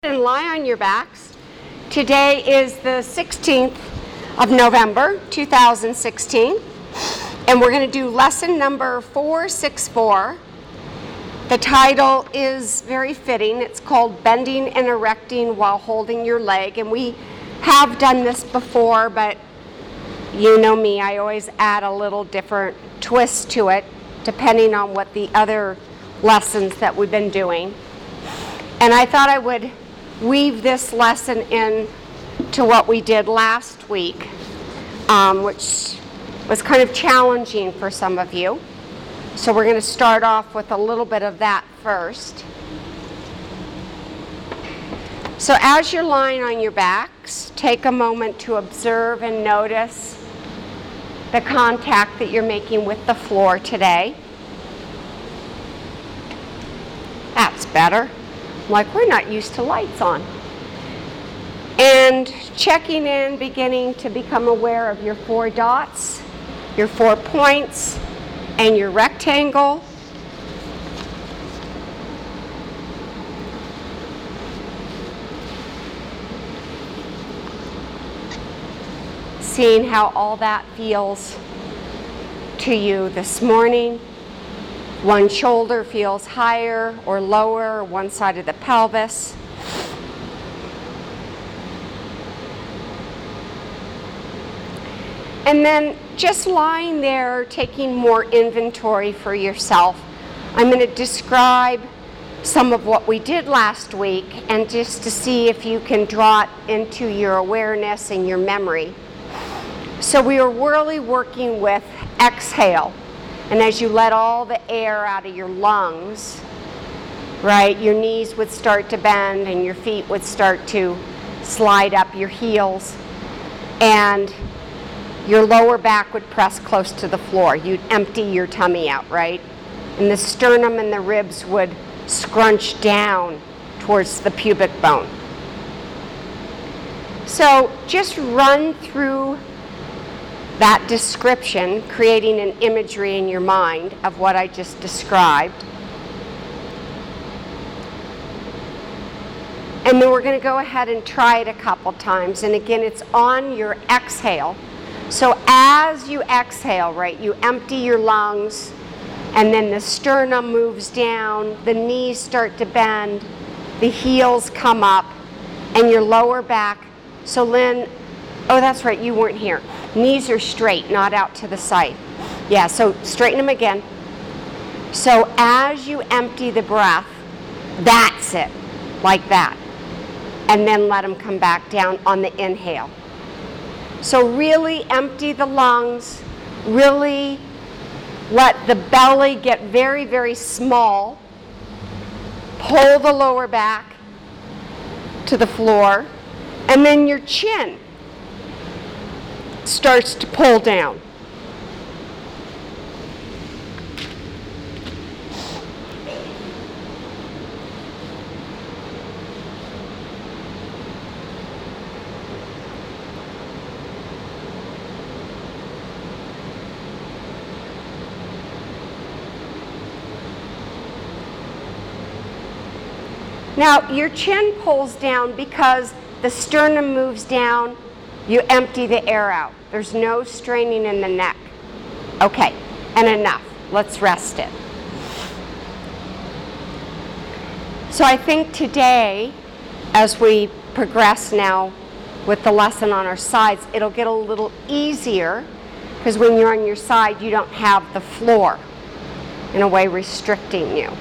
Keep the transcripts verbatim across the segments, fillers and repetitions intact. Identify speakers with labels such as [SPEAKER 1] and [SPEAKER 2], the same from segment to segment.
[SPEAKER 1] And lie on your backs. Today is the sixteenth of November, two thousand sixteen, and we're going to do lesson number four sixty-four. The title is very fitting. It's called Bending and Erecting While Holding Your Leg, and we have done this before, but you know me, I always add a little different twist to it depending on what the other lessons that we've been doing. And I thought I would weave this lesson in to what we did last week, um, which was kind of challenging for some of you. So we're going to start off with a little bit of that first. So as you're lying on your backs, take a moment to observe and notice the contact that you're making with the floor today. That's better. Like we're not used to lights on. And checking in, beginning to become aware of your four dots, your four points, and your rectangle. Seeing how all that feels to you this morning. One shoulder feels higher or lower, or one side of the pelvis. And then just lying there, taking more inventory for yourself. I'm going to describe some of what we did last week, and just to see if you can draw it into your awareness and your memory. So we were really working with exhale. And as you let all the air out of your lungs, right, your knees would start to bend and your feet would start to slide up your heels. And your lower back would press close to the floor. You'd empty your tummy out, right? And the sternum and the ribs would scrunch down towards the pubic bone. So just run through that description, creating an imagery in your mind of what I just described. And then we're going to go ahead and try it a couple times. And again, it's on your exhale. So as you exhale, right, you empty your lungs, and then the sternum moves down, the knees start to bend, the heels come up, and your lower back. So Lynn, oh, that's right, you weren't here. Knees are straight, not out to the side. Yeah, so straighten them again. So as you empty the breath, that's it, like that. And then let them come back down on the inhale. So really empty the lungs, really let the belly get very, very small. Pull the lower back to the floor, and then your chin starts to pull down. Now, your chin pulls down because the sternum moves down. You empty the air out. There's no straining in the neck. Okay, and enough. Let's rest it. So I think today, as we progress now with the lesson on our sides, it'll get a little easier, because when you're on your side, you don't have the floor in a way restricting you.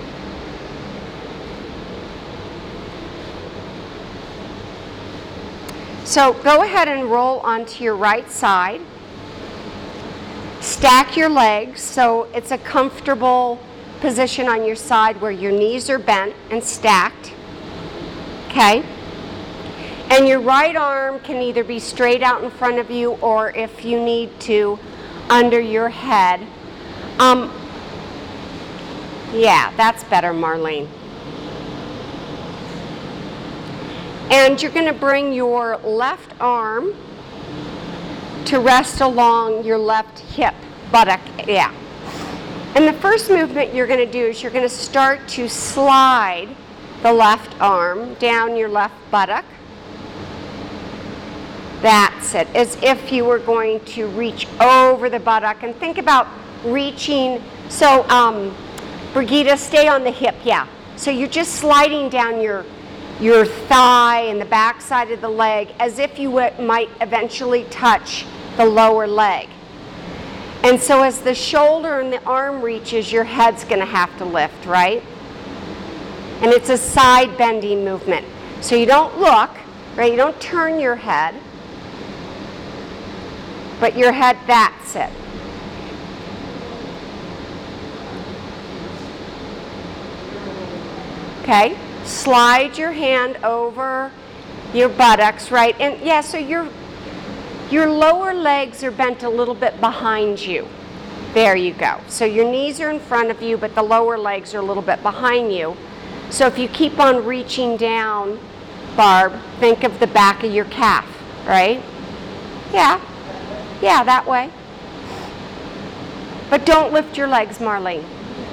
[SPEAKER 1] So go ahead and roll onto your right side. Stack your legs so it's a comfortable position on your side where your knees are bent and stacked. Okay? And your right arm can either be straight out in front of you, or if you need to, under your head. Um, yeah, that's better, Marlene. And you're going to bring your left arm to rest along your left hip, buttock, yeah. And the first movement you're going to do is you're going to start to slide the left arm down your left buttock. That's it, as if you were going to reach over the buttock. And think about reaching, so um, Brigitte, stay on the hip, yeah. So you're just sliding down your, your thigh and the back side of the leg as if you would, might eventually touch the lower leg. And so as the shoulder and the arm reaches, your head's going to have to lift, right? And it's a side bending movement. So you don't look, right? You don't turn your head, but your head, that's it. Okay, slide your hand over your buttocks, right? And yeah, so your, your lower legs are bent a little bit behind you. There you go. So your knees are in front of you, but the lower legs are a little bit behind you. So if you keep on reaching down, Barb, think of the back of your calf, right? Yeah, yeah, that way. But don't lift your legs, Marlene.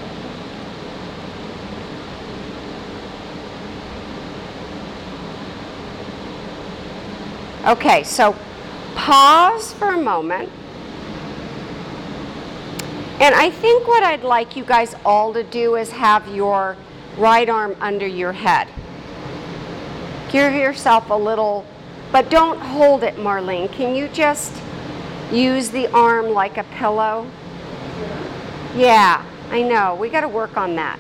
[SPEAKER 1] Okay, so pause for a moment. And I think what I'd like you guys all to do is have your right arm under your head. Give yourself a little, but don't hold it, Marlene. Can you just use the arm like a pillow? Yeah, I know. We got to work on that.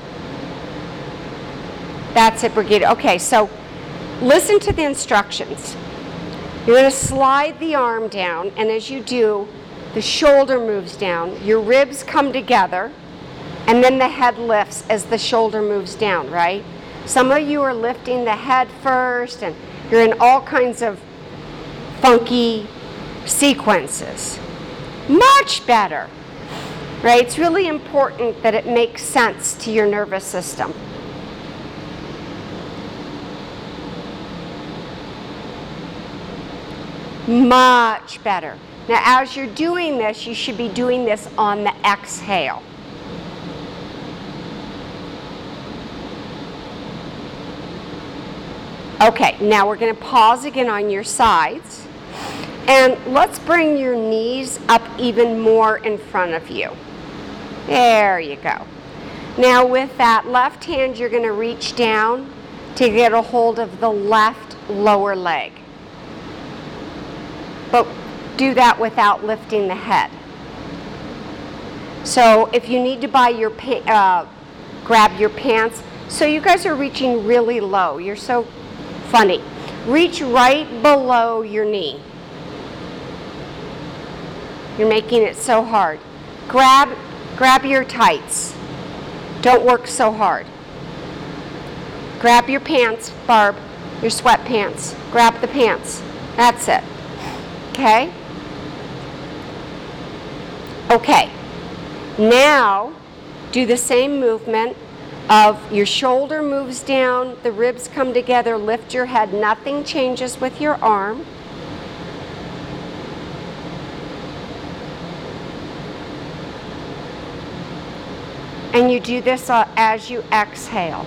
[SPEAKER 1] That's it, Brigitte. Okay, so listen to the instructions. You're going to slide the arm down, and as you do, the shoulder moves down, your ribs come together, and then the head lifts as the shoulder moves down, right? Some of you are lifting the head first, and you're in all kinds of funky sequences. Much better, right? It's really important that it makes sense to your nervous system. Much better. Now, as you're doing this, you should be doing this on the exhale. Okay, now we're going to pause again on your sides. And let's bring your knees up even more in front of you. There you go. Now with that left hand, you're going to reach down to get a hold of the left lower leg. But do that without lifting the head. So if you need to buy your pa- uh, grab your pants, so you guys are reaching really low. You're so funny. Reach right below your knee. You're making it so hard. Grab, grab your tights. Don't work so hard. Grab your pants, Barb, your sweatpants. Grab the pants. That's it. Okay? Okay. Now, do the same movement of your shoulder moves down, the ribs come together, lift your head. Nothing changes with your arm. And you do this uh, as you exhale.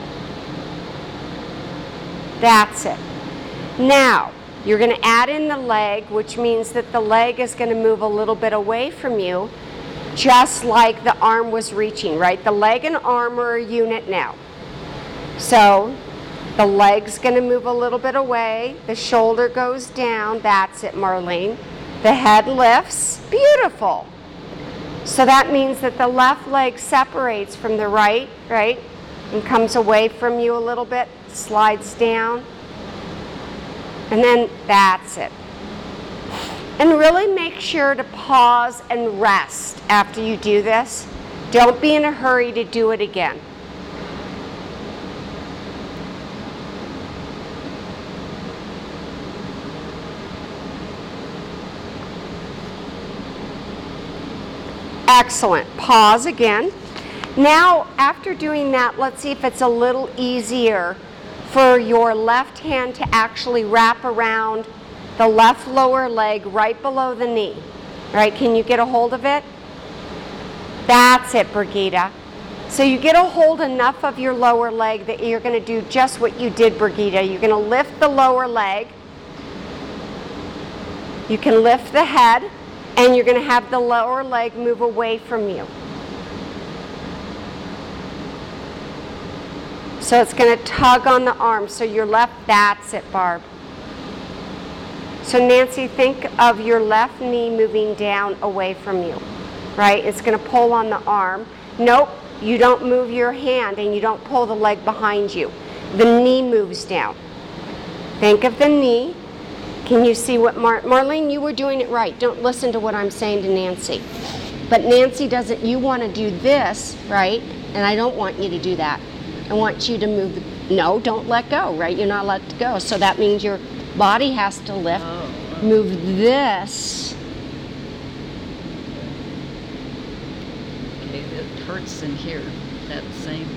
[SPEAKER 1] That's it. Now, you're going to add in the leg, which means that the leg is going to move a little bit away from you, just like the arm was reaching, right? The leg and arm are a unit now. So the leg's going to move a little bit away. The shoulder goes down. That's it, Marlene. The head lifts. Beautiful. So that means that the left leg separates from the right, right? And comes away from you a little bit, slides down. And then that's it. And really make sure to pause and rest after you do this. Don't be in a hurry to do it again. Excellent. Pause again. Now, after doing that, let's see if it's a little easier for your left hand to actually wrap around the left lower leg right below the knee. All right, can you get a hold of it? That's it, Brigitte. So you get a hold enough of your lower leg that you're going to do just what you did, Brigitte. You're going to lift the lower leg. You can lift the head, and you're going to have the lower leg move away from you. So it's going to tug on the arm. So your left, that's it, Barb. So Nancy, think of your left knee moving down away from you, right? It's going to pull on the arm. Nope, you don't move your hand and you don't pull the leg behind you. The knee moves down. Think of the knee. Can you see what Mar Marlene, you were doing it right. Don't listen to what I'm saying to Nancy. But Nancy doesn't, you want to do this, right? And I don't want you to do that. I want you to move, the, no, don't let go, right? You're not allowed to go. So that means your body has to lift. Oh. Move this.
[SPEAKER 2] Okay, it hurts in here, that same.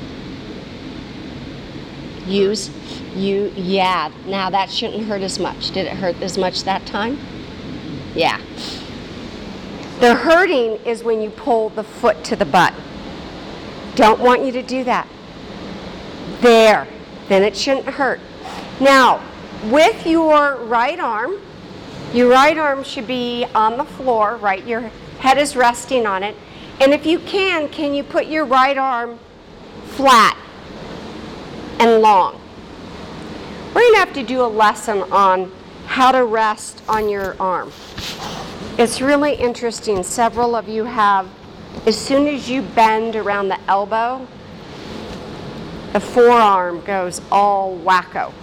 [SPEAKER 1] Use, you, yeah, now that shouldn't hurt as much. Did it hurt as much that time? Yeah. The hurting is when you pull the foot to the butt. Don't want you to do that. There, then it shouldn't hurt. Now, with your right arm, your right arm should be on the floor, right? Your head is resting on it. And if you can, can you put your right arm flat and long? We're going to have to do a lesson on how to rest on your arm. It's really interesting. Several of you have, as soon as you bend around the elbow, the forearm goes all wacko.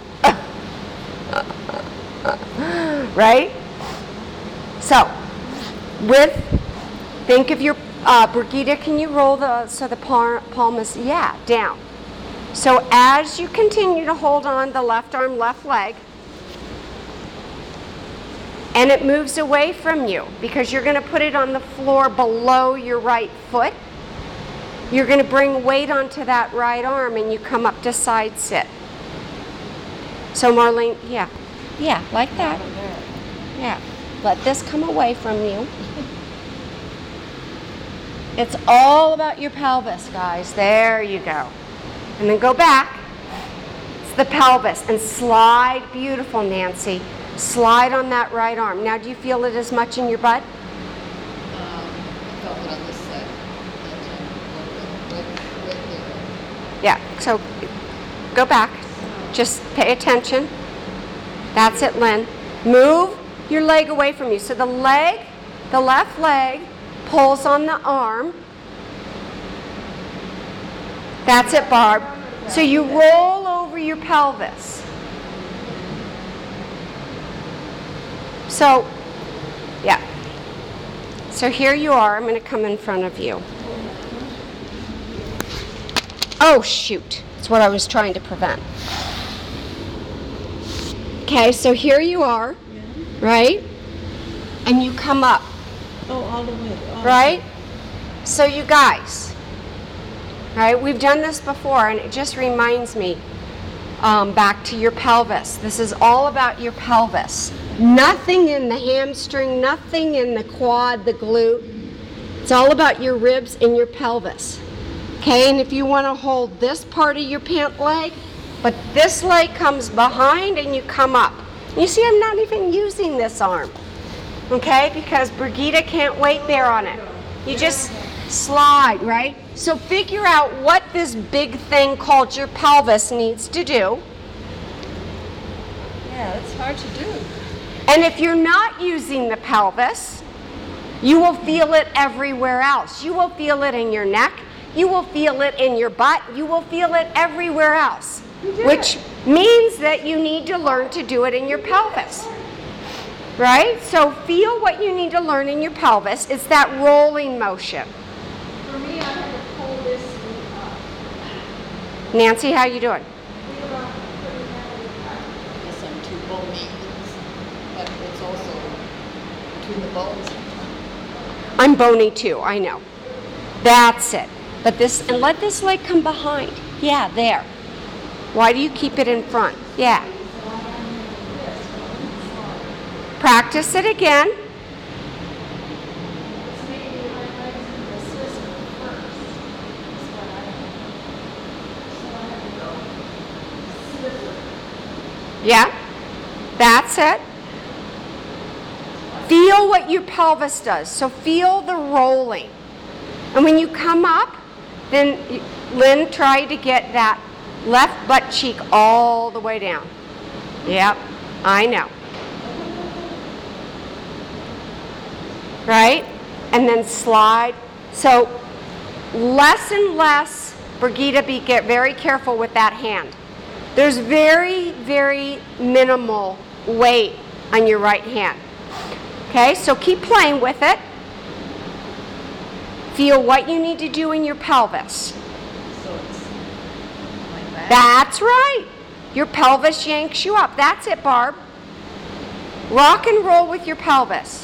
[SPEAKER 1] Right? So, with, think of your, uh, Brigitte, can you roll the, so the palm is, yeah, down. So as you continue to hold on the left arm, left leg, and it moves away from you because you're going to put it on the floor below your right foot, you're going to bring weight onto that right arm and you come up to side sit. So Marlene, yeah, yeah, like that. Yeah, let this come away from you. It's all about your pelvis, guys. There you go. And then go back. It's the pelvis. And slide, beautiful, Nancy. Slide on that right arm. Now, do you feel it as much in your butt?
[SPEAKER 2] Um, I felt it on this side. Right, right there.
[SPEAKER 1] Yeah, so go back. Just pay attention. That's it, Lynn. Move your leg away from you. So the leg, the left leg, pulls on the arm. That's it, Barb. So you roll over your pelvis. So, yeah. So here you are. I'm going to come in front of you. Oh, shoot. That's what I was trying to prevent. Okay, so here you are, right? And you come up.
[SPEAKER 2] Oh, all the way. All
[SPEAKER 1] right? The way. So you guys, right? We've done this before, and it just reminds me um, back to your pelvis. This is all about your pelvis. Nothing in the hamstring, nothing in the quad, the glute. It's all about your ribs and your pelvis. Okay, and if you want to hold this part of your pant leg, but this leg comes behind and you come up. You see, I'm not even using this arm, okay, because Brigitte can't weight bear on it. You just slide, right? So figure out what this big thing called your pelvis needs to do.
[SPEAKER 2] Yeah, it's hard to do.
[SPEAKER 1] And if you're not using the pelvis, you will feel it everywhere else. You will feel it in your neck. You will feel it in your butt. You will feel it everywhere else, which means that you need to learn to do it in your pelvis, right? So feel what you need to learn in your pelvis. It's that rolling motion.
[SPEAKER 3] For me, I have to pull this up.
[SPEAKER 1] Nancy, how you doing?
[SPEAKER 2] I guess I'm too bony, but it's also between the bones.
[SPEAKER 1] I'm bony too, I know. That's it. But this, and let this leg come behind. Yeah, there. Why do you keep it in front? Yeah. Practice it again. Yeah, that's it. Feel what your pelvis does. So feel the rolling. And when you come up, then you- Lynn, try to get that left butt cheek all the way down. Yep, I know. Right? And then slide. So less and less, Brigitte, be get very careful with that hand. There's very, very minimal weight on your right hand. Okay, so keep playing with it. Feel what you need to do in your pelvis.
[SPEAKER 2] So it's like that.
[SPEAKER 1] That's right. Your pelvis yanks you up. That's it, Barb. Rock and roll with your pelvis.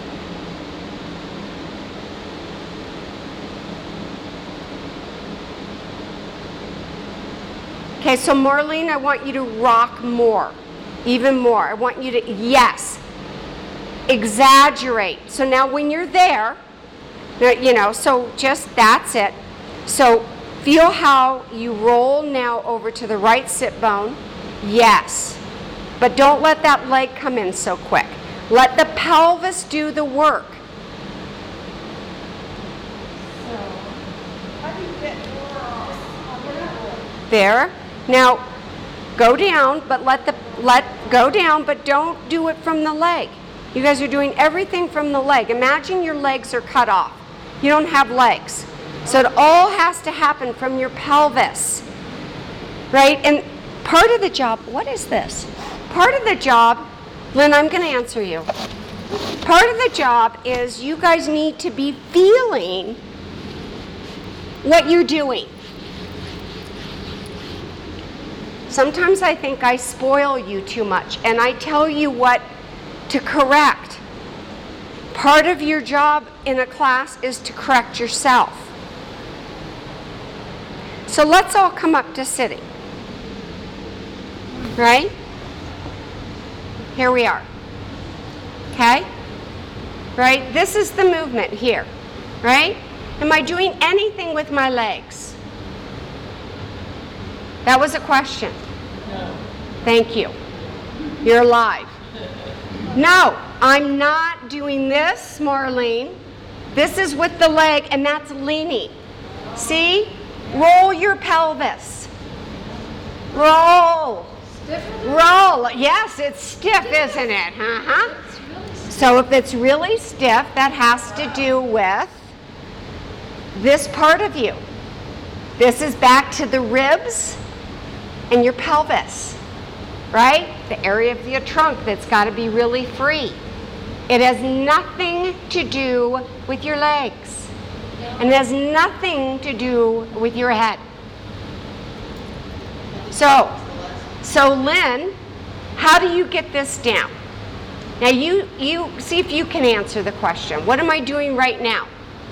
[SPEAKER 1] Okay, so Marlene, I want you to rock more, even more. I want you to, yes, exaggerate. So now when you're there, you know, so just that's it. So feel how you roll now over to the right sit bone. Yes, but don't let that leg come in so quick. Let the pelvis do the work.
[SPEAKER 3] So, how do you get more on the roll?
[SPEAKER 1] There. Now, go down, but let the let go down, but don't do it from the leg. You guys are doing everything from the leg. Imagine your legs are cut off. You don't have legs. So it all has to happen from your pelvis. Right? And part of the job, what is this? Part of the job, Lynn, I'm going to answer you. Part of the job is you guys need to be feeling what you're doing. Sometimes I think I spoil you too much and I tell you what to correct. Part of your job in a class is to correct yourself. So let's all come up to sitting. Right? Here we are. Okay? Right? This is the movement here. Right? Am I doing anything with my legs? That was a question.
[SPEAKER 4] No.
[SPEAKER 1] Thank you. You're alive. No, I'm not doing this, Marlene. This is with the leg, and that's leaning. See? Roll your pelvis. Roll. Roll. Yes, it's stiff, isn't it? Uh-huh.
[SPEAKER 2] It's really s-
[SPEAKER 1] So if it's really stiff, that has to do with this part of you. This is back to the ribs and your pelvis, right? The area of your trunk that's got to be really free. It has nothing to do with your legs. And it has nothing to do with your head. So, so Lynn, how do you get this down? Now you, you see if you can answer the question. What am I doing right now?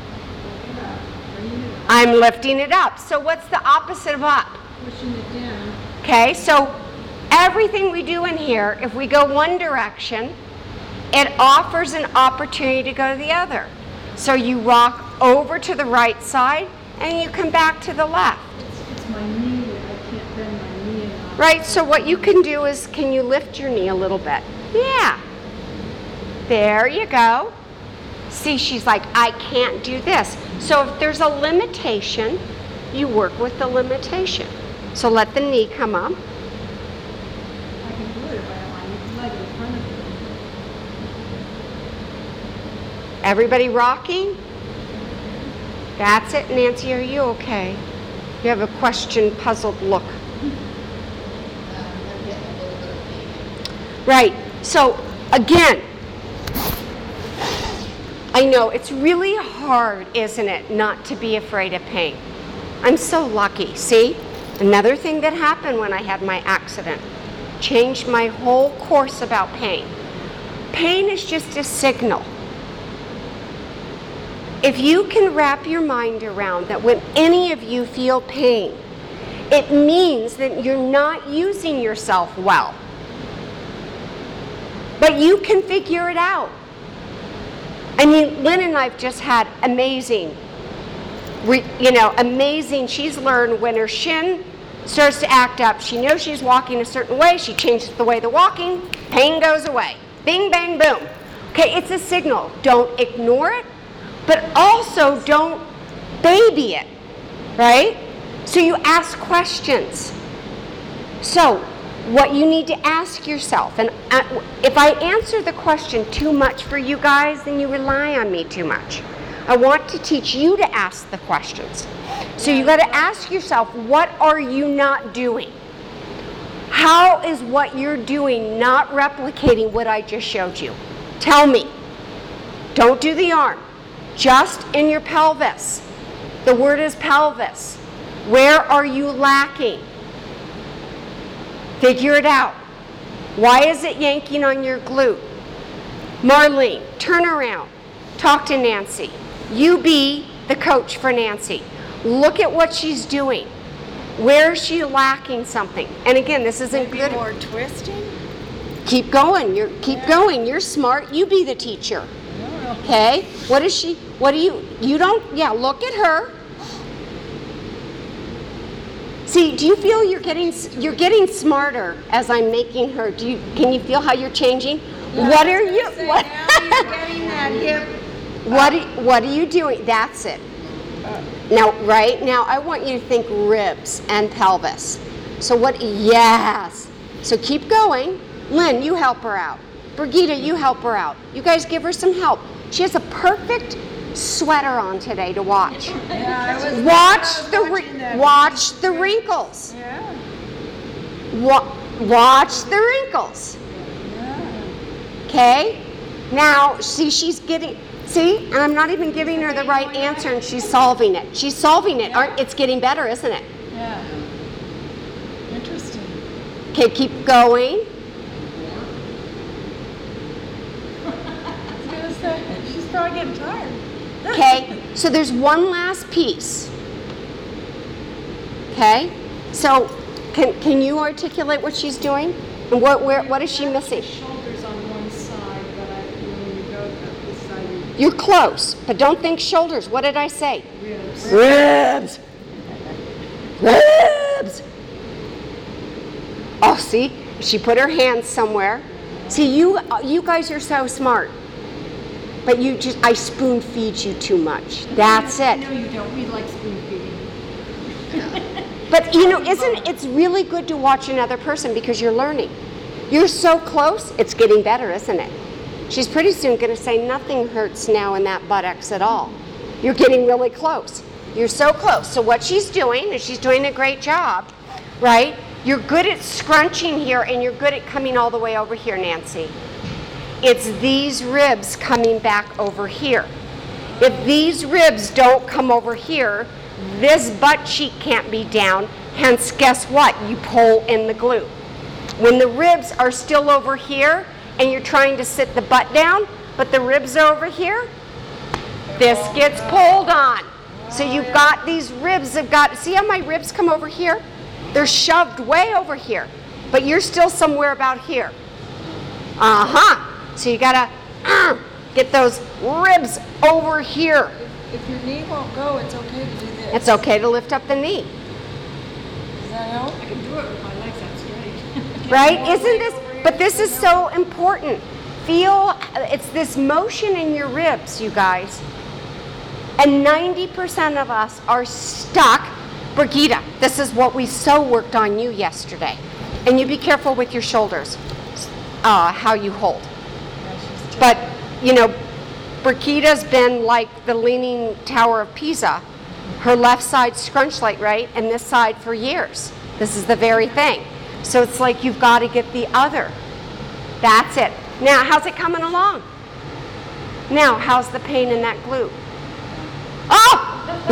[SPEAKER 1] I'm lifting it up. So what's the opposite of up?
[SPEAKER 3] Pushing it down.
[SPEAKER 1] Okay, so everything we do in here, if we go one direction, it offers an opportunity to go to the other. So you rock over to the right side and you come back to the left.
[SPEAKER 3] It's, it's my knee that I can't bend my knee enough.
[SPEAKER 1] Right, so what you can do is, can you lift your knee a little bit? Yeah. There you go. See, she's like, I can't do this. So if there's a limitation, you work with the limitation. So let the knee come up.
[SPEAKER 3] I can do it if I have my leg in front of me.
[SPEAKER 1] Everybody rocking? That's it, Nancy, are you okay? You have a question, puzzled look.
[SPEAKER 2] um, I'm getting a little bit of pain.
[SPEAKER 1] Right, so again, I know it's really hard, isn't it, not to be afraid of pain. I'm so lucky, see? Another thing that happened when I had my accident changed my whole course about pain. Pain is just a signal. If you can wrap your mind around that when any of you feel pain, it means that you're not using yourself well. But you can figure it out. I mean, Lynn and I've just had amazing, re, you know, amazing, she's learned when her shin starts to act up. She knows she's walking a certain way. She changes the way they're walking. Pain goes away. Bing, bang, boom. Okay, it's a signal. Don't ignore it, but also don't baby it, right? So you ask questions. So what you need to ask yourself, and if I answer the question too much for you guys, then you rely on me too much. I want to teach you to ask the questions. So you got to ask yourself, what are you not doing? How is what you're doing not replicating what I just showed you? Tell me. Don't do the arm. Just in your pelvis. The word is pelvis. Where are you lacking? Figure it out. Why is it yanking on your glute? Marlene, turn around. Talk to Nancy. You be the coach for Nancy. Look at what she's doing. Where is she lacking something? And again, this isn't
[SPEAKER 3] Maybe
[SPEAKER 1] good.
[SPEAKER 3] more twisting?
[SPEAKER 1] Keep going. You're keep
[SPEAKER 3] Yeah.
[SPEAKER 1] going. You're smart. You be the teacher. Okay? What is she? What do you? You don't. Yeah. Look at her. See, do you feel you're getting you're getting smarter as I'm making her? Do you? Can you feel how you're changing? What are you?
[SPEAKER 3] Say,
[SPEAKER 1] What?
[SPEAKER 3] now you're getting that hip.
[SPEAKER 1] What are, what are you doing? That's it. Now, right now, I want you to think ribs and pelvis. So what? Yes. So keep going. Lynn, you help her out. Brigitte, you help her out. You guys give her some help. She has a perfect sweater on today to watch.
[SPEAKER 3] Yeah, I was,
[SPEAKER 1] Watch
[SPEAKER 3] I was
[SPEAKER 1] the
[SPEAKER 3] watching
[SPEAKER 1] ri-
[SPEAKER 3] that.
[SPEAKER 1] watch the wrinkles.
[SPEAKER 3] Yeah.
[SPEAKER 1] Wa- watch the wrinkles.
[SPEAKER 3] Yeah.
[SPEAKER 1] Okay? Now, see, she's getting, see, and I'm not even giving her the right answer, and she's solving it. She's solving it. Aren't, it's getting better, isn't it?
[SPEAKER 3] Yeah. Interesting.
[SPEAKER 1] Okay, keep going.
[SPEAKER 3] I was gonna say, she's probably getting tired.
[SPEAKER 1] Okay, so there's one last piece. Okay, so can, can you articulate what she's doing? And what, where, what is she missing?
[SPEAKER 4] Shoulders on one side, but I, when you go up this side, you
[SPEAKER 1] You're close, but don't think shoulders. What did I say?
[SPEAKER 4] ribs.
[SPEAKER 1] Ribs. Ribs. Oh, see, she put her hands somewhere. See, you you guys are so smart, but you just I spoon feed you too much. That's
[SPEAKER 4] No,
[SPEAKER 1] it.
[SPEAKER 4] you don't. We like spoon feeding.
[SPEAKER 1] But you know, isn't it's really good to watch another person because you're learning. You're so close. It's getting better, isn't it? She's pretty soon going to say nothing hurts now in that buttocks at all. You're getting really close. You're so close. So what she's doing, and she's doing a great job, right? You're good at scrunching here, and you're good at coming all the way over here, Nancy. It's these ribs coming back over here. If these ribs don't come over here, this butt cheek can't be down. Hence, guess what? You pull in the glute. When the ribs are still over here, and you're trying to sit the butt down, but the ribs are over here, this gets pulled on. So you've got these ribs have got, see how my ribs come over here? They're shoved way over here, but you're still somewhere about here. Uh-huh. So you gotta uh, get those ribs over here.
[SPEAKER 3] If your knee won't go, it's okay to do this.
[SPEAKER 1] It's okay to lift up the knee,
[SPEAKER 3] Does that help?
[SPEAKER 4] I can do it with my legs out straight.
[SPEAKER 1] right? Isn't this, but this is so important. Feel, it's this motion in your ribs, you guys. And ninety percent of us are stuck. Brigitte, this is what we so worked on you yesterday. And you be careful with your shoulders, uh, how you hold. But, you know, Brigitte's been like the Leaning Tower of Pisa. Her left side scrunched like right, and this side for years. This is the very thing. So it's like you've got to get the other. That's it. Now, how's it coming along? Now, how's the pain in that glute? Oh!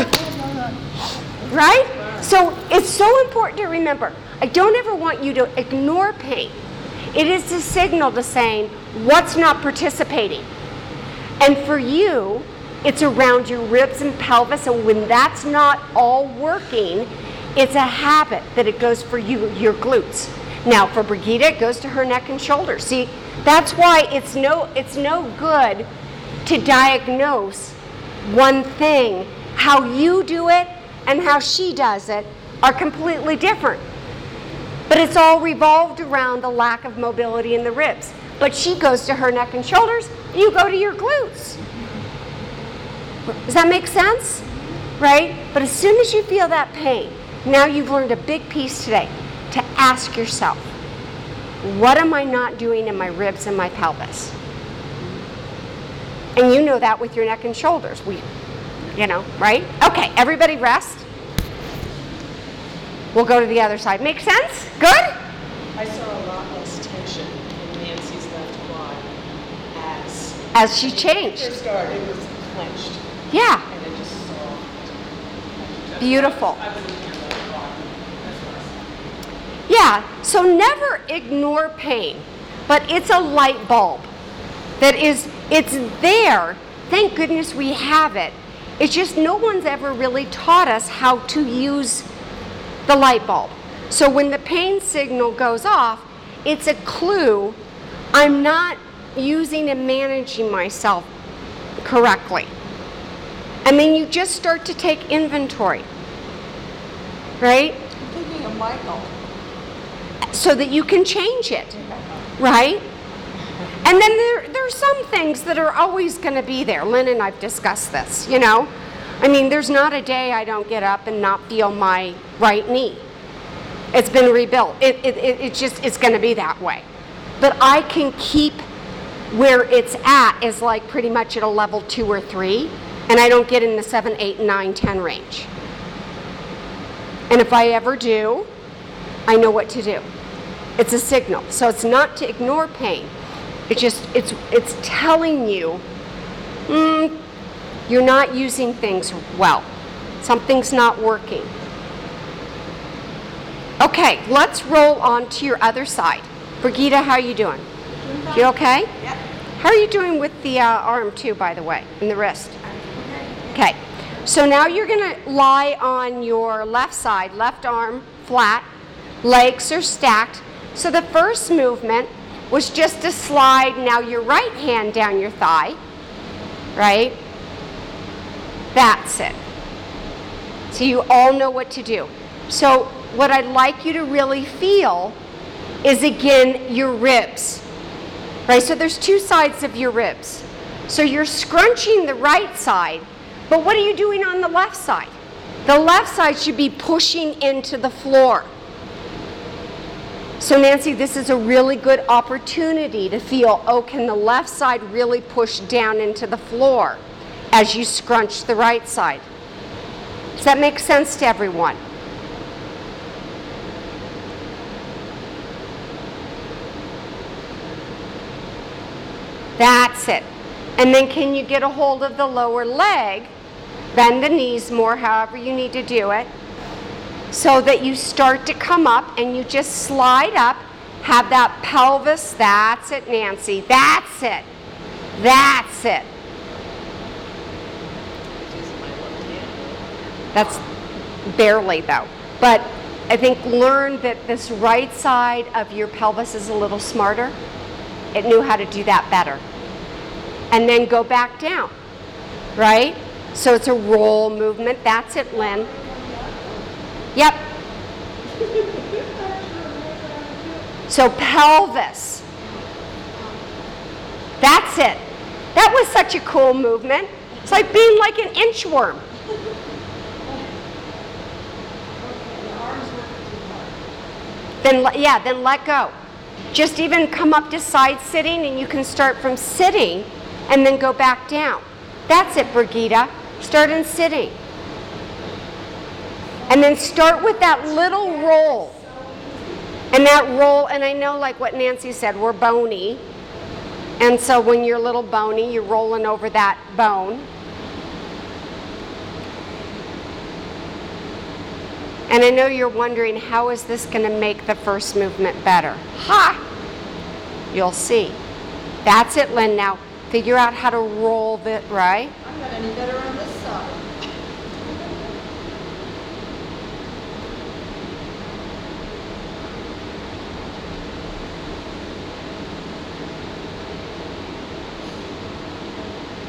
[SPEAKER 1] Right? So it's so important to remember. I don't ever want you to ignore pain. It is a signal to saying what's not participating. And for you, it's around your ribs and pelvis, and when that's not all working, it's a habit that it goes for you, your glutes. Now for Brigitte, it goes to her neck and shoulders. See, that's why it's no, it's no good to diagnose one thing. How you do it and how she does it are completely different. But it's all revolved around the lack of mobility in the ribs. But she goes to her neck and shoulders, you go to your glutes. Does that make sense? Right? But as soon as you feel that pain, now you've learned a big piece today to ask yourself, what am I not doing in my ribs and my pelvis? And you know that with your neck and shoulders. We, you know, right? Okay, everybody rest. We'll go to the other side. Make sense? Good?
[SPEAKER 3] I saw a lot less tension in Nancy's left quad as
[SPEAKER 1] As she
[SPEAKER 3] when it
[SPEAKER 1] changed.
[SPEAKER 3] first started, it was clenched
[SPEAKER 1] Yeah,
[SPEAKER 3] and it just soft.
[SPEAKER 1] beautiful.
[SPEAKER 3] I was looking at that quad. That's what I saw.
[SPEAKER 1] Yeah, so never ignore pain, but it's a light bulb that is, it's there. Thank goodness we have it. It's just no one's ever really taught us how to use the light bulb. So when the pain signal goes off, it's a clue I'm not using and managing myself correctly. And then you just start to take inventory, right?
[SPEAKER 3] I'm thinking of Michael.
[SPEAKER 1] So that you can change it, right? And then there, there are some things that are always going to be there. Lynn and I've discussed this, you know. I mean, there's not a day I don't get up and not feel my right knee. It's been rebuilt. It, it, it, it just, it's going to be that way. But I can keep where it's at is like pretty much at a level two or three, and I don't get in the seven, eight, nine, ten range. And if I ever do, I know what to do. It's a signal. So it's not to ignore pain. It's just, it's, it's telling you, mm, you're not using things well. Something's not working. Okay, let's roll on to your other side. Brigitte, how are you doing? You okay?
[SPEAKER 3] Yep.
[SPEAKER 1] How are you doing with the uh, arm too, by the way, and the wrist? Okay, so now you're gonna lie on your left side, left arm flat, legs are stacked. So the first movement was just to slide now your right hand down your thigh, right? That's it. So you all know what to do. So what I'd like you to really feel is, again, your ribs, right? So there's two sides of your ribs. So you're scrunching the right side, but what are you doing on the left side? The left side should be pushing into the floor. So Nancy, this is a really good opportunity to feel, oh, can the left side really push down into the floor as you scrunch the right side? Does that make sense to everyone? That's it. And then can you get a hold of the lower leg, bend the knees more, however you need to do it, so that you start to come up and you just slide up, have that pelvis, that's it, Nancy, that's it, that's it. That's barely though. But I think learn that this right side of your pelvis is a little smarter. It knew how to do that better. And then go back down, right? So it's a roll movement. That's it, Lynn. Yep. So pelvis. That's it. That was such a cool movement. It's like being like an inchworm. Then, le- yeah, then let go. Just even come up to side sitting, and you can start from sitting and then go back down. That's it, Brigitte. Start in sitting. And then start with that little roll. And that roll, and I know like what Nancy said, we're bony. And so when you're a little bony, you're rolling over that bone. And I know you're wondering, how is this going to make the first movement better? Ha! You'll see. That's it, Lynn. Now, figure out how to roll it, right?
[SPEAKER 2] I'm not any better on this side.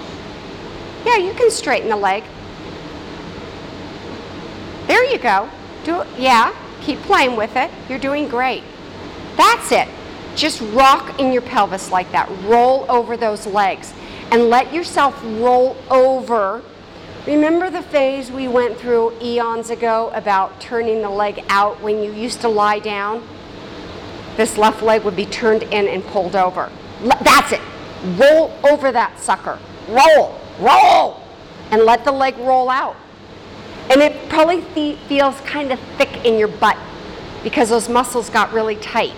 [SPEAKER 1] Yeah, you can straighten the leg. There you go. Do yeah, keep playing with it. You're doing great. That's it. Just rock in your pelvis like that. Roll over those legs and let yourself roll over. Remember the phase we went through eons ago about turning the leg out when you used to lie down? This left leg would be turned in and pulled over. That's it. Roll over that sucker. Roll, roll, and let the leg roll out. And it probably fe- feels kind of thick in your butt because those muscles got really tight.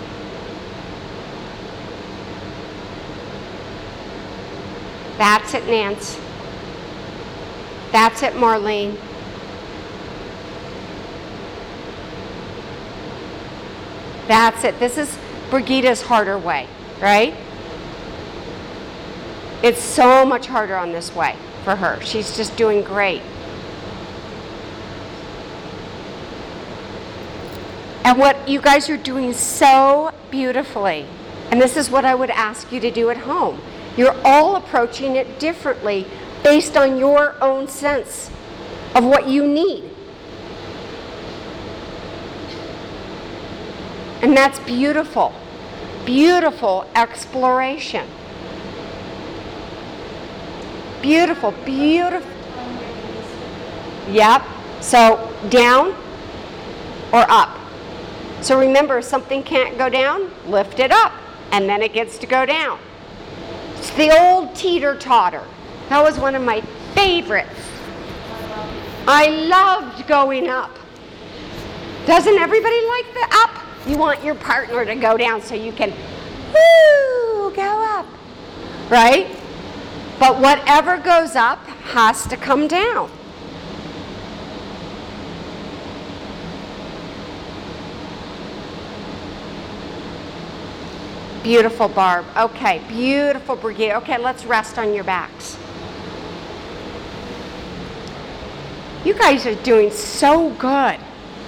[SPEAKER 1] That's it, Nance. That's it, Marlene. That's it. This is Brigida's harder way, right? It's so much harder on this way for her. She's just doing great. And what you guys are doing so beautifully, and this is what I would ask you to do at home. You're all approaching it differently based on your own sense of what you need. And that's beautiful. Beautiful exploration. Beautiful, beautiful. Yep. So down or up. So remember, if something can't go down, lift it up, and then it gets to go down. It's the old teeter-totter. That was one of my favorites. I loved going up. Doesn't everybody like the up? You want your partner to go down so you can, woo, go up, right? But whatever goes up has to come down. Beautiful, Barb. Okay, beautiful, Brigitte. Okay, let's rest on your backs. You guys are doing so good.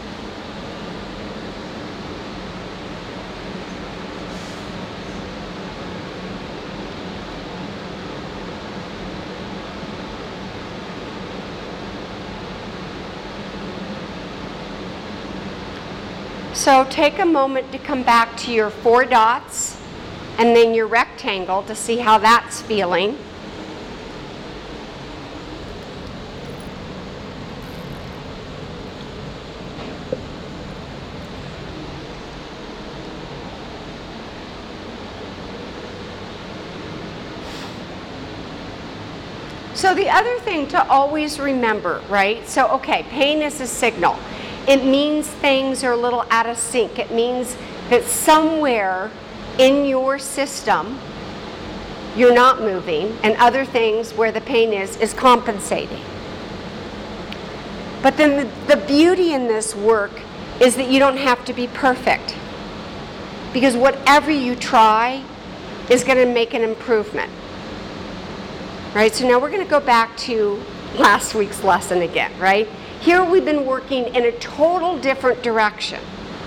[SPEAKER 1] So take a moment to come back to your four dots and then your rectangle to see how that's feeling. So the other thing to always remember, right? So, okay, pain is a signal. It means things are a little out of sync. It means that somewhere in your system you're not moving, and other things where the pain is, is compensating. But then the, the beauty in this work is that you don't have to be perfect. Because whatever you try is going to make an improvement. Right? So now we're going to go back to last week's lesson again, right? Here we've been working in a total different direction.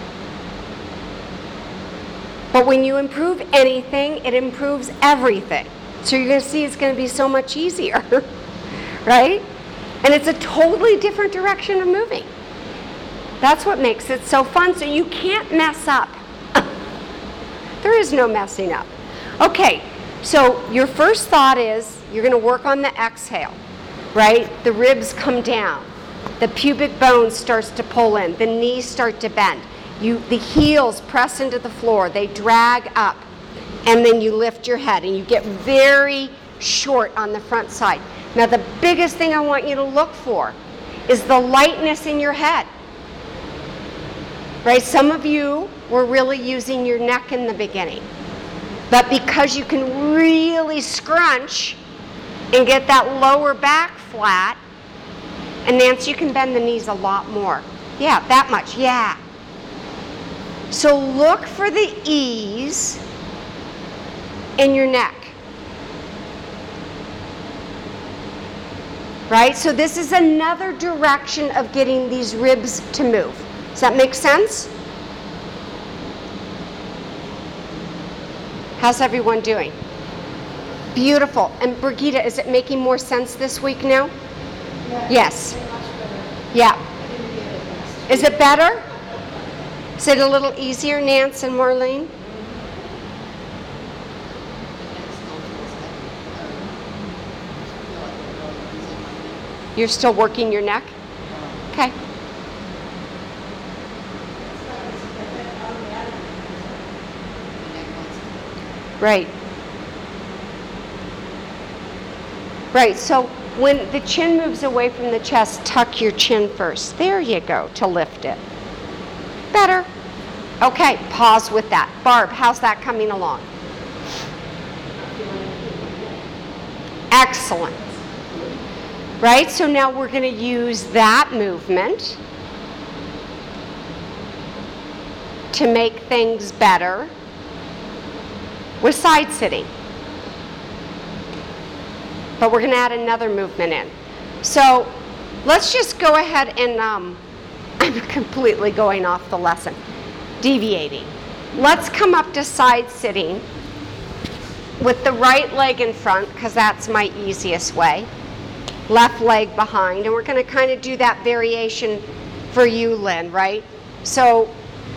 [SPEAKER 1] But when you improve anything, it improves everything. So you're going to see it's going to be so much easier, right? And it's a totally different direction of moving. That's what makes it so fun. So you can't mess up. There is no messing up. Okay, so your first thought is you're going to work on the exhale, right? The ribs come down. The pubic bone starts to pull in. The knees start to bend. You, the heels press into the floor. They drag up. And then you lift your head. And you get very short on the front side. Now, the biggest thing I want you to look for is the lightness in your head. Right? Some of you were really using your neck in the beginning. But because you can really scrunch and get that lower back flat, and Nancy, you can bend the knees a lot more. Yeah, that much, yeah. So look for the ease in your neck. Right? So this is another direction of getting these ribs to move. Does that make sense? How's everyone doing? Beautiful. And Brigitte, is it making more sense this week now?
[SPEAKER 3] Yeah,
[SPEAKER 1] Yes.
[SPEAKER 3] it's much better.
[SPEAKER 1] Yeah.
[SPEAKER 3] I didn't get it last
[SPEAKER 1] Is it better? Is it a little easier, Nance and Marlene? You're still working your neck? Okay. Right. Right, so when the chin moves away from the chest, tuck your chin first. There you go, to lift it. Better. Okay, pause with that. Barb, how's that coming along? Excellent. Right, so now we're going to use that movement to make things better with side sitting. But we're going to add another movement in. So let's just go ahead and, um, I'm completely going off the lesson, deviating. Let's come up to side sitting with the right leg in front, because that's my easiest way. Left leg behind, and we're going to kind of do that variation for you, Lynn, right? So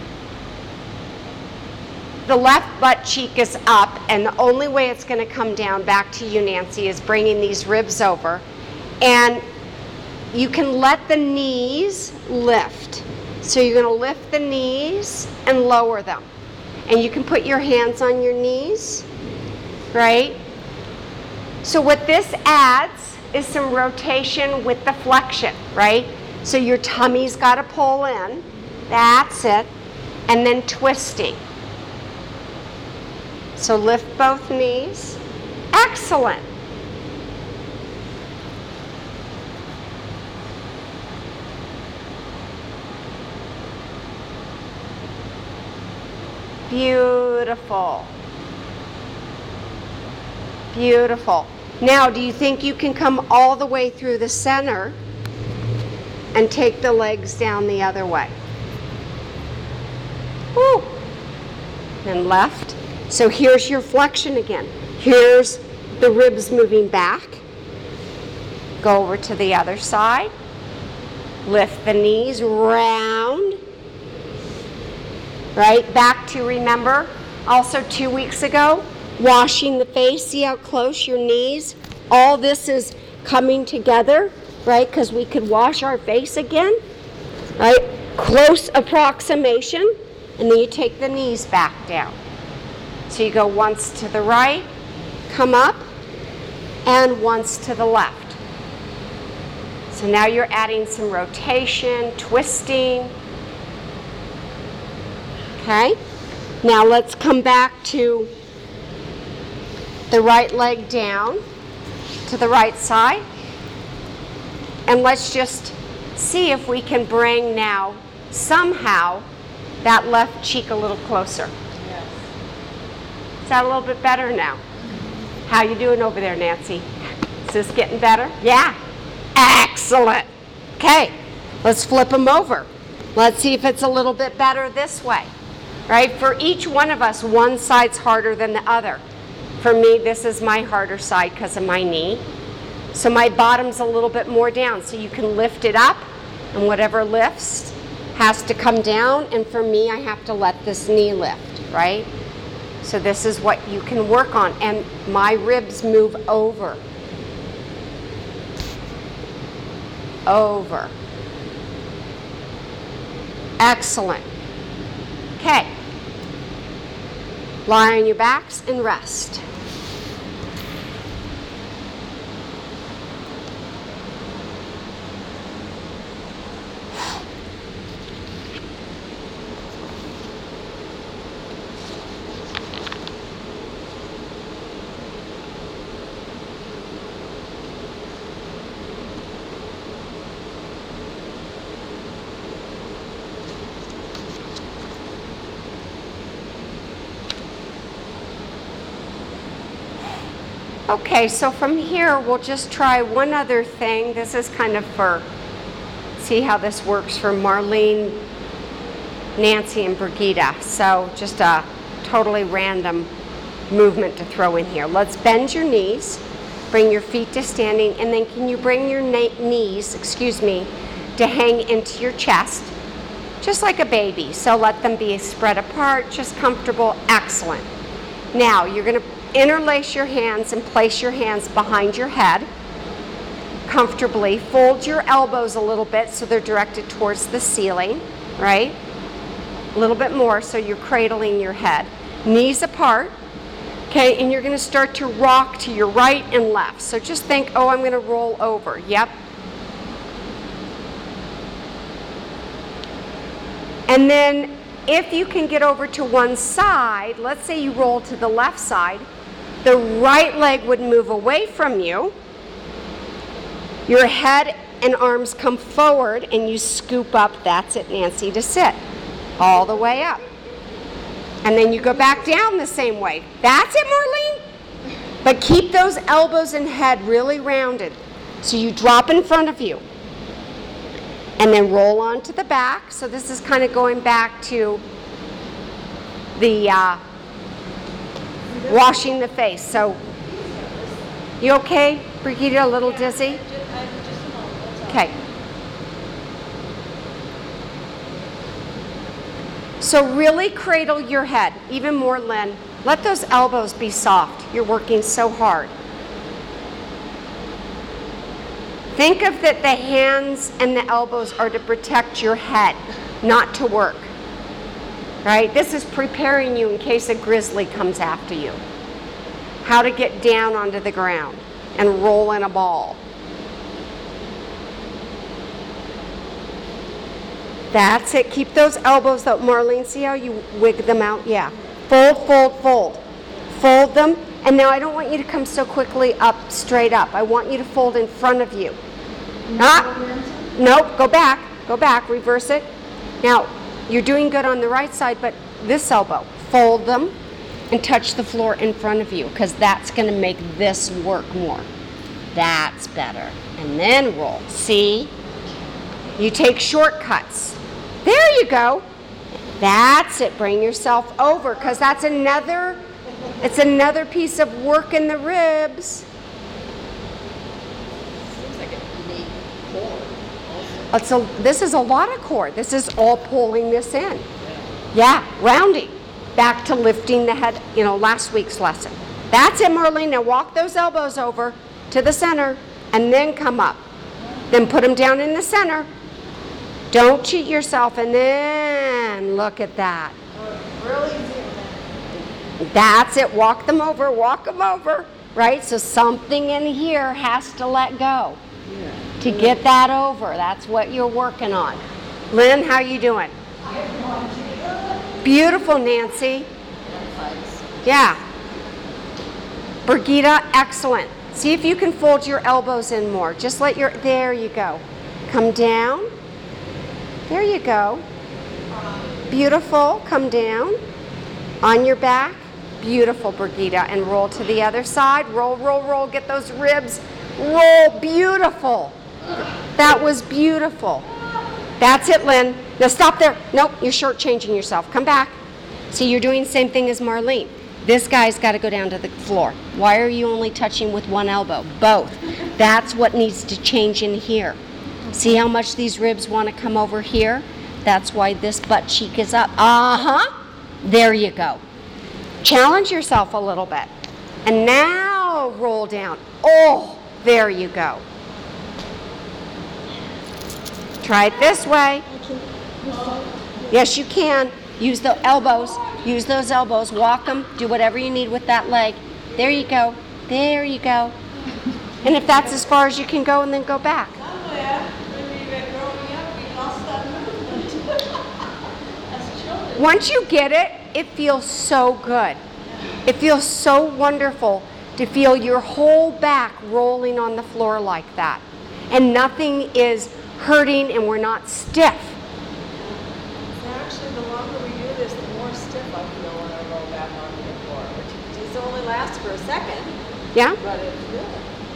[SPEAKER 1] the left butt cheek is up, and the only way it's going to come down back to you, Nancy, is bringing these ribs over. And you can let the knees lift. So you're going to lift the knees and lower them. And you can put your hands on your knees, right? So what this adds is some rotation with the flexion, right? So your tummy's got to pull in. That's it. And then twisting. So lift both knees. Excellent. Beautiful. Beautiful. Now, do you think you can come all the way through the center and take the legs down the other way? Woo. And left. So here's your flexion again. Here's the ribs moving back. Go over to the other side. Lift the knees round. Right? Back to, remember, also two weeks ago, washing the face. See how close your knees? All this is coming together, right? Because we could wash our face again, right? Close approximation. And then you take the knees back down. So you go once to the right, come up, and once to the left. So now you're adding some rotation, twisting. Okay? Now let's come back to the right leg down to the right side. And let's just see if we can bring now somehow that left cheek a little closer.
[SPEAKER 3] Yes.
[SPEAKER 1] Is that a little bit better now? How you doing over there, Nancy? Is this getting better? Yeah. Excellent. Okay, let's flip them over. Let's see if it's a little bit better this way. Right? For each one of us, one side's harder than the other. For me, this is my harder side because of my knee. So my bottom's a little bit more down. So you can lift it up, and whatever lifts has to come down. And for me, I have to let this knee lift, right? So this is what you can work on. And my ribs move over. Over. Excellent. Okay. Lie on your backs and rest. Okay, so from here, we'll just try one other thing. This is kind of for, see how this works for Marlene, Nancy, and Brigitte. So just a totally random movement to throw in here. Let's bend your knees, bring your feet to standing, and then can you bring your na- knees, excuse me, to hang into your chest? just like a baby. So let them be spread apart, just comfortable. Excellent. Now you're going to interlace your hands and place your hands behind your head comfortably. Fold your elbows a little bit so they're directed towards the ceiling, right? A little bit more so you're cradling your head. Knees apart. Okay, and you're going to start to rock to your right and left. So just think, oh, I'm going to roll over. Yep. And then if you can get over to one side, let's say you roll to the left side, the right leg would move away from you. Your head and arms come forward and you scoop up. That's it, Nancy, to sit. All the way up. And then you go back down the same way. That's it, Marlene. But keep those elbows and head really rounded. So you drop in front of you. And then roll onto the back. So this is kind of going back to the uh, washing the face. So, you okay, Brigitte? A little dizzy? Okay. So really cradle your head, even more, Lynn. Let those elbows be soft. You're working so hard. Think of that the hands and the elbows are to protect your head, not to work. Right? This is preparing you in case a grizzly comes after you. How to get down onto the ground and roll in a ball. That's it. Keep those elbows up. Marlene, see how you wig them out? Yeah. Fold, fold, fold. Fold them. And now I don't want you to come so quickly up, straight up. I want you to fold in front of you. Not, nope, go back. Go back. Reverse it. Now, you're doing good on the right side, but this elbow. Fold them and touch the floor in front of you because that's going to make this work more. That's better. And then roll. See? You take shortcuts. There you go. That's it. Bring yourself over because that's another, it's another piece of work in the ribs.
[SPEAKER 2] Seems like a unique core also.
[SPEAKER 1] It's a, this is a lot of core. This is all pulling this in. Yeah, rounding. Back to lifting the head, you know, last week's lesson. That's it, Marlene. Now walk those elbows over to the center and then come up. Then put them down in the center. Don't cheat yourself, and then look at that.
[SPEAKER 3] Really zoom in.
[SPEAKER 1] That's it. Walk them over. Walk them over. Right? So something in here has to let go to get that over. That's what you're working on. Lynn, how you doing? Beautiful, Nancy. Yeah. Brigitte, excellent. See if you can fold your elbows in more. Just let your, there you go. Come down. There you go. Beautiful. Come down. On your back. Beautiful, Brigitte. And roll to the other side. Roll, roll, roll. Get those ribs. Roll. Beautiful. That was beautiful. That's it, Lynn. Now stop there. Nope, you're shortchanging yourself. Come back. See, you're doing the same thing as Marlene. This guy's got to go down to the floor. Why are you only touching with one elbow? Both. That's what needs to change in here. See how much these ribs want to come over here? That's why this butt cheek is up. Uh-huh. There you go. Challenge yourself a little bit. And now roll down. Oh, there you go. Try it this way. Yes, you can. Use the elbows. Use those elbows. Walk them. Do whatever you need with that leg. There you go. There you go. And if that's as far as you can go, and then go back.
[SPEAKER 3] Somewhere, when we were growing up, we lost that movement as children.
[SPEAKER 1] Once you get it, it feels so good. It feels so wonderful to feel your whole back rolling on the floor like that. And nothing is hurting and we're not stiff.
[SPEAKER 3] Actually, the longer we do this, the more stiff I feel when I roll back onto the floor, which just only lasts for a second,
[SPEAKER 1] Yeah?
[SPEAKER 3] but it's good.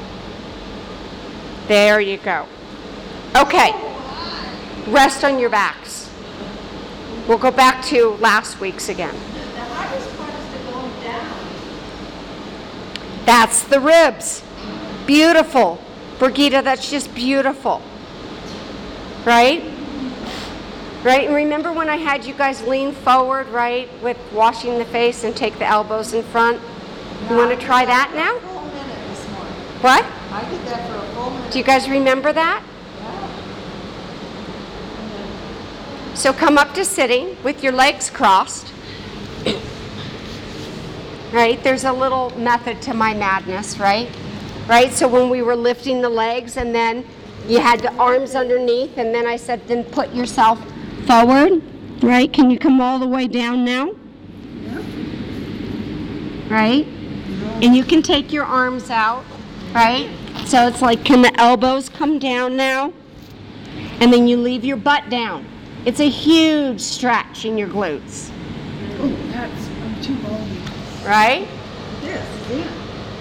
[SPEAKER 1] There you go. Okay. Rest on your backs. We'll go back to last week's again.
[SPEAKER 3] The hardest part is the going down.
[SPEAKER 1] That's the ribs. Beautiful. Brigitte, that's just beautiful. Right? Right? And remember when I had you guys lean forward, right, with washing the face and take the elbows in front? You want to try that now?
[SPEAKER 2] A full minute this morning.
[SPEAKER 1] What?
[SPEAKER 2] I did that for a full minute.
[SPEAKER 1] Do you guys remember that? So come up to sitting with your legs crossed. Right? There's a little method to my madness, right? Right? So when we were lifting the legs and then you had the arms underneath and then I said, then put yourself forward. Right? Can you come all the way down now? Right? And you can take your arms out. Right? So it's like, can the elbows come down now? And then you leave your butt down. It's a huge stretch in your glutes.
[SPEAKER 4] Oh, that's, I'm too bony.
[SPEAKER 1] Right?
[SPEAKER 4] Yes, yeah.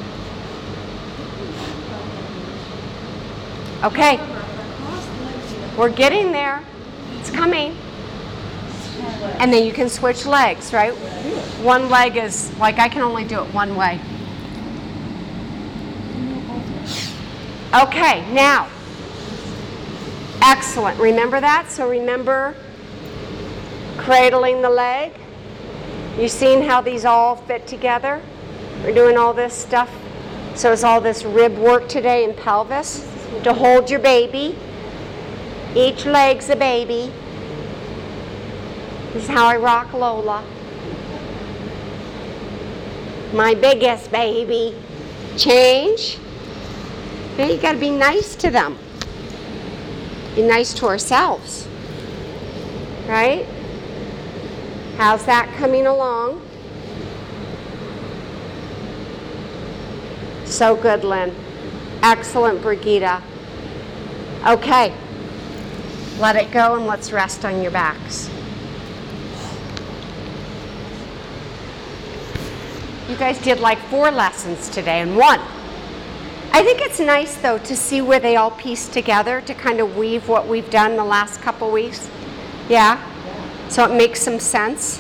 [SPEAKER 1] Okay. We're getting there. It's coming. And then you can switch legs, right? One leg is, like, I can only do it one way. Okay, now. Excellent. Remember that? So remember cradling the leg. You seen how these all fit together? We're doing all this stuff. So it's all this rib work today and pelvis to hold your baby. Each leg's a baby. This is how I rock Lola. My biggest baby. Change. Now you gotta be nice to them. Be nice to ourselves. Right? How's that coming along? So good, Lynn. Excellent, Brigitte. Okay. Let it go and let's rest on your backs. You guys did like four lessons today and one. I think it's nice, though, to see where they all piece together to kind of weave what we've done the last couple weeks. Yeah? So it makes some sense.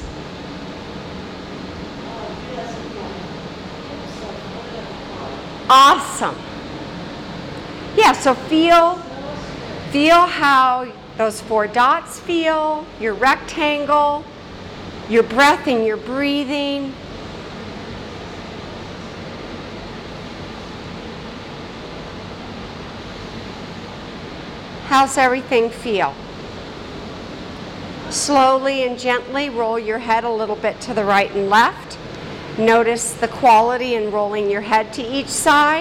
[SPEAKER 1] Awesome. Yeah, so feel, feel how those four dots feel, your rectangle, your breath and your breathing. How's everything feel? Slowly and gently roll your head a little bit to the right and left. Notice the quality in rolling your head to each side.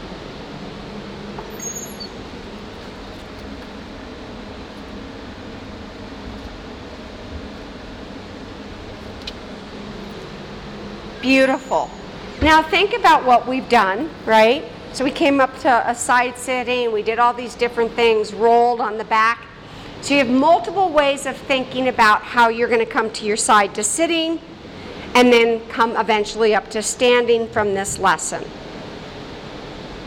[SPEAKER 1] Beautiful. Now think about what we've done, right? So we came up to a side sitting, we did all these different things, rolled on the back. So you have multiple ways of thinking about how you're going to come to your side to sitting and then come eventually up to standing from this lesson.